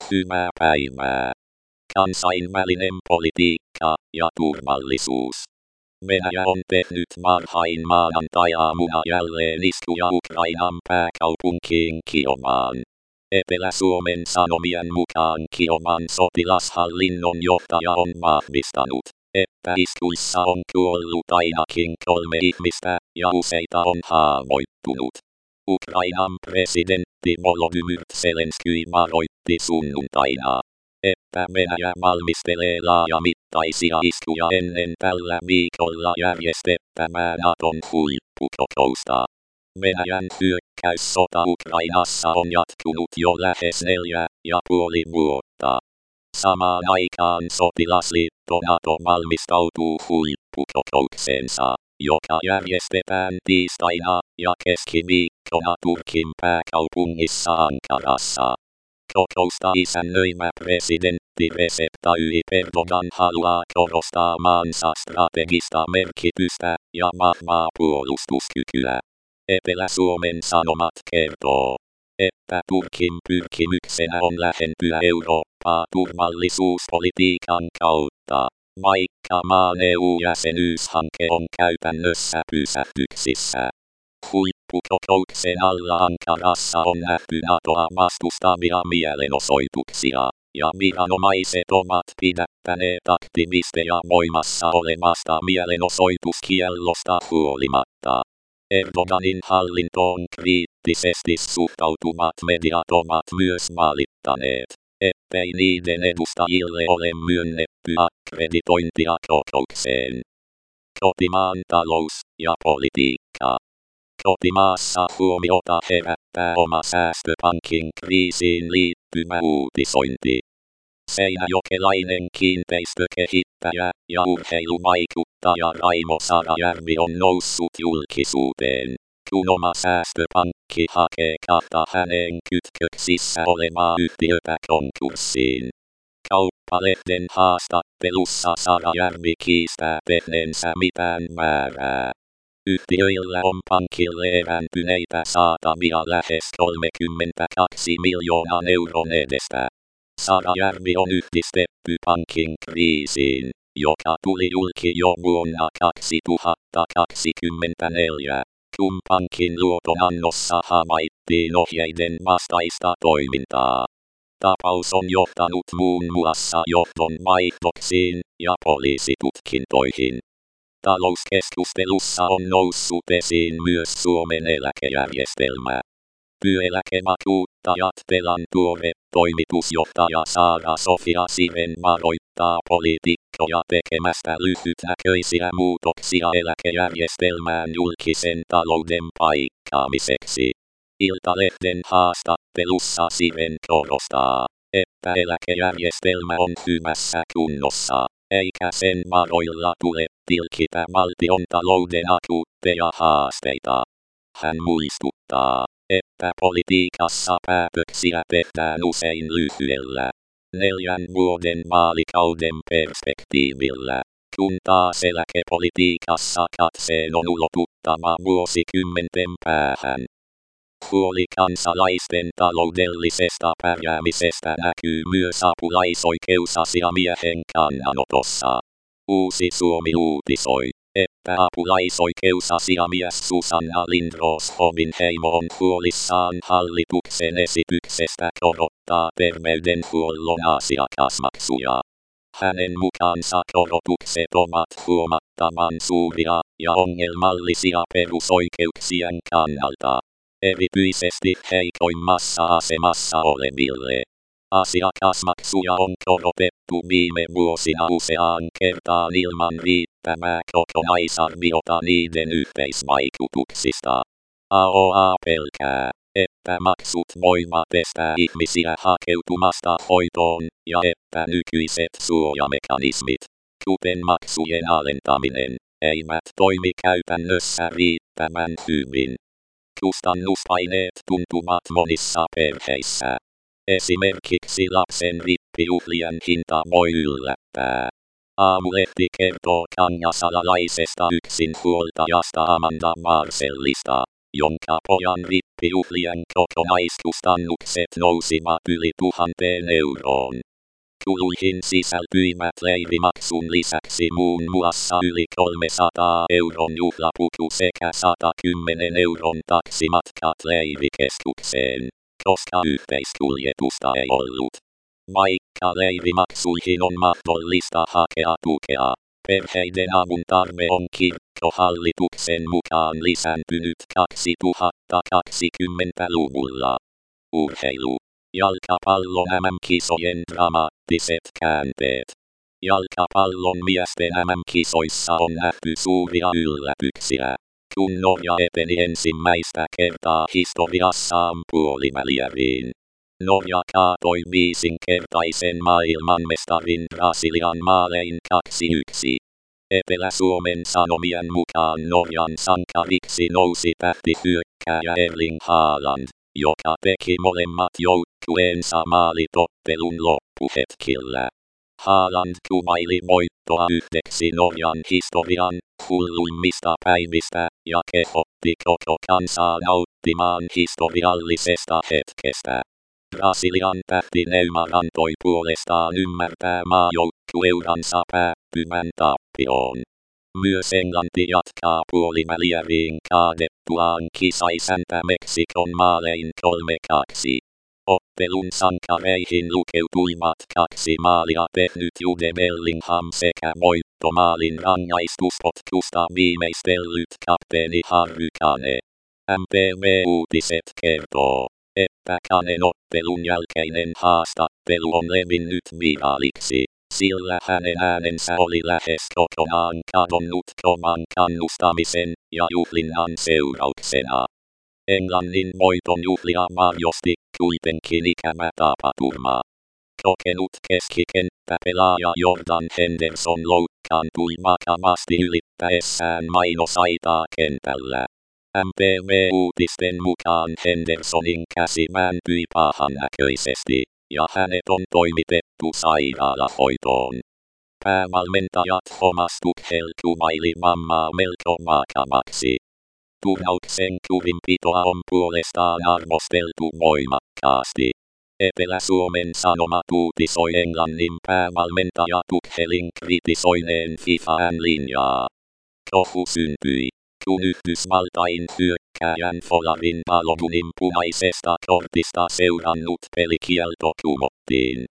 Hyvää päivää. Kansainvälinen politiikka ja turvallisuus. Venäjä on tehnyt varhain maanantai-aamuna jälleen iskuja Ukrainan pääkaupunkiin Kiomaan. Etelä-Suomen Sanomien mukaan Kioman sotilashallinnon johtaja on vahvistanut, että iskuissa on kuollut ainakin 3 ihmistä ja useita on haavoittunut. Ukrainan presidentti Volodymyr Zelenskyi varoitti sunnuntaina, että Venäjä valmistelee laajamittaisia iskuja ennen tällä viikolla järjestettävää Naton huippukokousta. Venäjän hyökkäyssota Ukrainassa on jatkunut jo lähes 4,5 vuotta. Samaan aikaan sotilasliitto Nato valmistautuu huippukokoukseensa, joka järjestetään tiistaina ja keskiviikkona Turkin pääkaupungissa Ankarassa. Kokousta isännöimä presidentti Recep Tayyip Erdogan haluaa korostaa maansa strategista merkitystä ja vahvaa puolustuskykyä. Etelä-Suomen Sanomat kertoo, että Turkin pyrkimyksenä on lähentyä Eurooppaa turvallisuuspolitiikan kautta, vaikka maan EU-jäsenyyshanke on käytännössä pysähdyksissä. Huippukokouksen alla Ankarassa on nähty NATOa vastustavia mielenosoituksia, ja viranomaiset ovat pidättäneet aktivisteja voimassa olevasta mielenosoituskiellosta huolimatta. Erdoganin hallintoon kriittisesti suhtautuvat mediat ovat myös valittaneet, ettei niiden edustajille ole myönnetty akkreditointia kokoukseen. Kotimaan talous ja politiikka. Kotimaassa huomiota herättää oma säästöpankin kriisiin liittyvä uutisointi. Seinäjokelainen kiinteistökehittäjä ja urheiluvaikuttaja Raimo Sarajärvi on noussut julkisuuteen, kun oma säästöpankki hakee 2 häneen kytköksissä olevaa yhtiötä konkurssiin. Kauppalehden haastattelussa Sarajärvi kiistää tehneensä mitään väärää. Yhtiöillä on pankille erääntyneitä saatavia lähes 32 miljoonan euron edestä. Sarajärvi on yhdistetty pankin kriisiin, joka tuli julki jo vuonna 2024, kun pankin luotonannossa havaittiin ohjeiden vastaista toimintaa. Tapaus on johtanut muun muassa johdon vaihdoksiin ja poliisitutkintoihin. Talouskeskustelussa on noussut esiin myös Suomen eläkejärjestelmä. Työeläkevakuuttajat Telan tuore toimitusjohtaja Saara-Sofia Siren varoittaa poliitikkoja tekemästä lyhytnäköisiä muutoksia eläkejärjestelmään julkisen talouden paikkaamiseksi. Iltalehden haastattelussa Siren korostaa, että eläkejärjestelmä on hyvässä kunnossa, eikä sen varoilla tule tilkitä valtion talouden akuutteja haasteita. Hän muistuttaa, että politiikassa päätöksiä tehdään usein lyhyellä 4 vuoden vaalikauden perspektiivillä, kun taas eläkepolitiikassa katseen on ulotuttava vuosikymmenten päähän. Huoli kansalaisten taloudellisesta pärjäämisestä näkyy myös apulaisoikeusasiamiehen kannanotossa. Uusi Suomi uutisoi, että apulaisoikeusasiamies Susanna Lindroos-Hovin heimo on huolissaan hallituksen esityksestä korottaa terveydenhuollon asiakasmaksuja. Hänen mukaansa korotukset ovat huomattavan suuria ja ongelmallisia perusoikeuksien kannalta, erityisesti heikoimmassa asemassa oleville. Asiakasmaksuja on korotettu viime vuosina useaan kertaan ilman riittävää kokonaisarviota niiden yhteisvaikutuksista. AOA pelkää, että maksut voivat estää ihmisiä hakeutumasta hoitoon ja että nykyiset suojamekanismit, kuten maksujen alentaminen, eivät toimi käytännössä riittävän hyvin. Kustannuspaineet tuntuvat monissa perheissä. Esimerkiksi lapsen rippijuhlien hinta voi yllättää. Aamulehti kertoo kangasalalaisesta yksinhuoltajasta Amanda Marcellista, jonka pojan vippijuhlien kokonaiskustannukset nousivat yli 1 000 euroon. Kuluihin sisältyi leivimaksun lisäksi muun muassa yli 300 euron juhlapuku sekä 110 euron taksimatkat leivikeskukseen, koska yhteiskuljetusta ei ollut. Vaikka leivimaksuihin on mahdollista hakea tukea, perheiden avun tarve on kirkkohallituksen mukaan lisääntynyt 2020-luvulla. Urheilu. Jalkapallon MM-kisojen dramaattiset käänteet. Jalkapallon miesten MM-kisoissa on nähty suuria yllätyksiä, kun Norja eteni ensimmäistä kertaa historiassaan puolivälieriin. Norja kaatoi 5-kertaisen maailmanmestarin Brasilian maalein 2-1. Etelä-Suomen Sanomien mukaan Norjan sankariksi nousi tähtihyökkääjä Erling Haaland, joka teki molemmat joukkueensa maalit ottelun loppuhetkillä. Haaland kuvaili voittoa yhdeksi Norjan historian hulluimmista päivistä ja kehotti koko kansaa nauttimaan historiallisesta hetkestä. Brasilian tähti Neymar antoi puolestaan ymmärtää maajoukkueuransa päättyvän tappioon. Myös Englanti jatkaa puolivälieriin kaadettuaan kisaisäntä Meksikon maalein 3-2. Ottelun sankareihin lukeutuivat 2 maalia tehnyt Jude Bellingham sekä voittomaalin rangaistuspotkusta viimeistellyt kapteeni Harry Kane. MTV-uutiset kertoo, että Kanen ottelun jälkeinen haastattelu on levinnyt viraaliksi, sillä hänen äänensä oli lähes kokonaan kadonnut kovan kannustamisen ja juhlinnan seurauksena. Englannin voiton juhlia varjosti kuitenkin ikävä tapaturma. Kokenut keskikenttäpelaaja Jordan Henderson loukkaantui vakavasti ylittäessään mainosaitaa kentällä. MTV-uutisten mukaan Hendersonin käsi vääntyi pahannäköisesti, ja hänet on toimitettu sairaalahoitoon. Päävalmentaja Thomas Tuchel kuvaili vammaa melko vakavaksi. Turnauksen kurinpitoa on puolestaan arvosteltu voimakkaasti. Etelä-Suomen Sanomat uutisoi Englannin päävalmentaja Tuchelin kritisoineen FIFA:n linjaa. Kohu syntyi, kun Yhdysvaltain hyökkääjän Folarin Balogunin punaisesta kortista seurannut pelikielto kumottiin.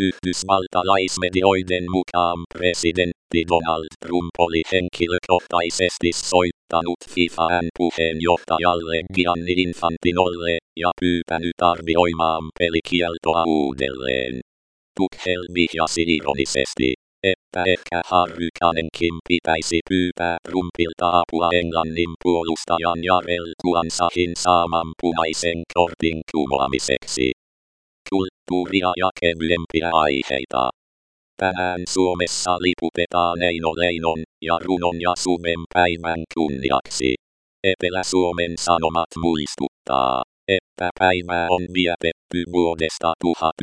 Yhdysvaltalaismedioiden mukaan presidentti Donald Trump oli henkilökohtaisesti soittanut FIFA:n puheenjohtajalle Gianni Infantinolle ja pyytänyt arvioimaan pelikieltoa uudelleen. Tuchel vihjasi ironisesti, että ehkä Harry Kanenkin pitäisi pyytää Trumpilta apua Englannin puolustajan Jarell Quansahyn saaman punaisen kortin kumoamiseksi. Kulttuuria ja kevyempiä aiheita. Tänään Suomessa liputetaan Eino Leinon ja runon ja sumen päivän kunniaksi. Etelä-Suomen Sanomat muistuttaa, että päivää on vietetty vuodesta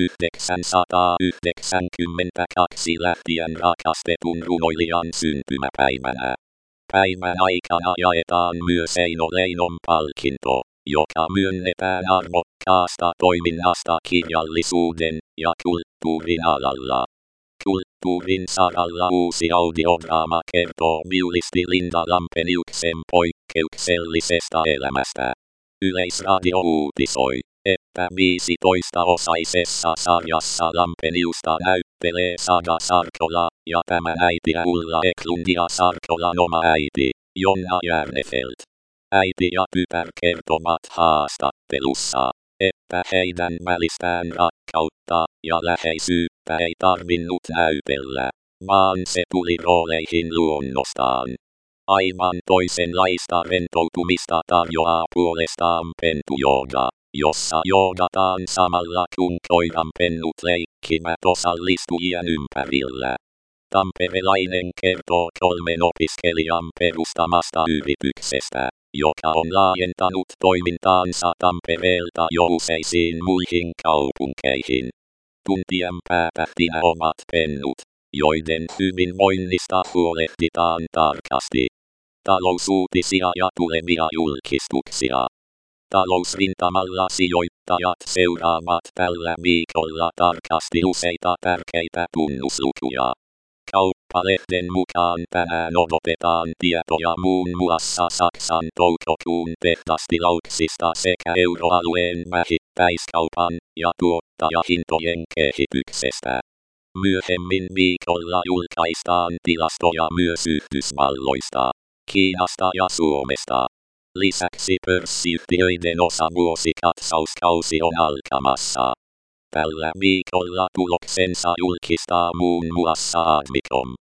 1992 lähtien rakastetun runoilijan syntymäpäivänä. Päivän aikana jaetaan myös Eino Leinon palkinto, joka myönnetään arvokkaasta toiminnasta kirjallisuuden ja kulttuurin alalla. Kulttuurin saralla uusi audiodraama kertoo viulisti Linda Lampeniuksen poikkeuksellisesta elämästä. Yleisradio uutisoi, että 15-osaisessa sarjassa Lampeniusta näyttelee Saga Sarkola ja tämän äitiä Ulla Eklundia Sarkolan oma äiti, Jonna Järnefelt. Äiti ja tytär kertovat haastattelussa, että heidän välistään rakkautta ja läheisyyttä ei tarvinnut näytellä, vaan se tuli rooleihin luonnostaan. Aivan toisenlaista rentoutumista tarjoaa puolestaan pentujooga, jossa joogataan samalla kun koiranpennut leikkivät osallistujien ympärillä. Tamperelainen kertoo 3 opiskelijan perustamasta yrityksestä, joka on laajentanut toimintaansa Tampereelta jo useisiin muihin kaupunkeihin. Tuntien päätähtinä ovat pennut, joiden hyvinvoinnista huolehditaan tarkasti. talousuutisia ja tulevia julkistuksia. Talousrintamalla sijoittajat seuraavat tällä viikolla tarkasti useita tärkeitä tunnuslukuja. Kauppalehden mukaan tänään odotetaan tietoja muun muassa Saksan toukokuun tehdastilauksista sekä euroalueen vähittäiskaupan ja tuottajahintojen kehityksestä. Myöhemmin viikolla julkaistaan tilastoja myös Yhdysvalloista, Kiinasta ja Suomesta. Lisäksi pörssiyhtiöiden osavuosikatsauskausi on alkamassa. Tällä viikolla tuloksensa julkistaa muun muassa Admicom.